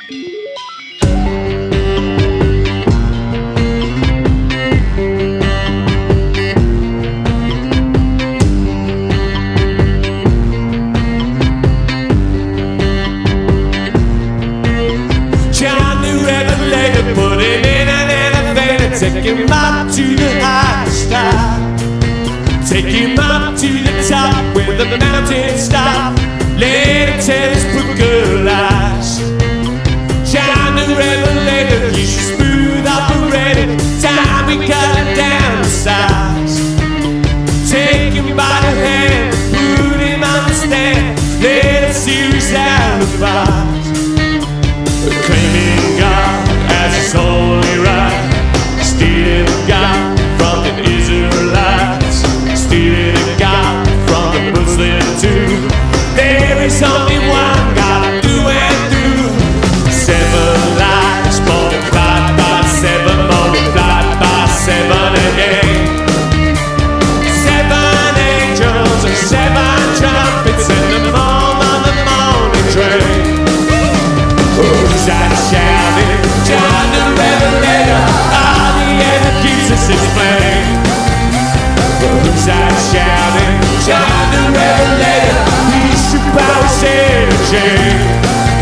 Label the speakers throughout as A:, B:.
A: Put him in an elevator, take him up to the highest star. Take him up to the top where the mountains stop. Let him tell his book lies. John the Revelator, he's a smooth operator. Time we cut down the size. Take him by the hand, put him on the stand. Let him see his alibis. Claiming God as his holy right, stealing God from the Israelites, stealing God from the Muslim too. There is only one God through and through. 7 lives multiplied by 7, multiplied by 7 again. 7 angels and 7 trumpets and the moon on the morning train. Who's that shouting? John the Revelator, all the ever keeps us is flame. Who's that shouting? John the Revelator, he's the power saving.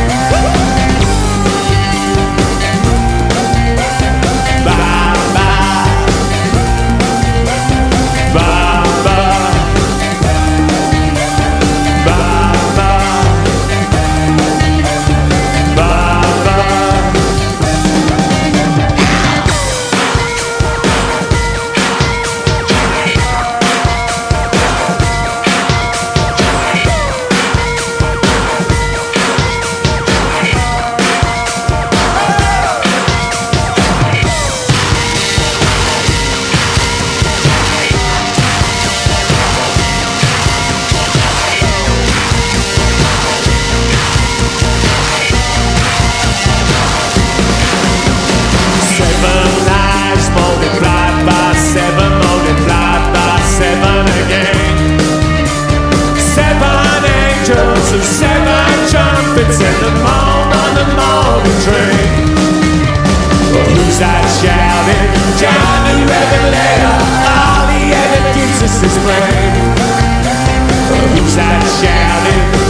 A: Of 7 trumpets and the moon on the morning train. Well, who's that shouting? John the Revelator, all he ever gives us is flame. Well, who's that shouting?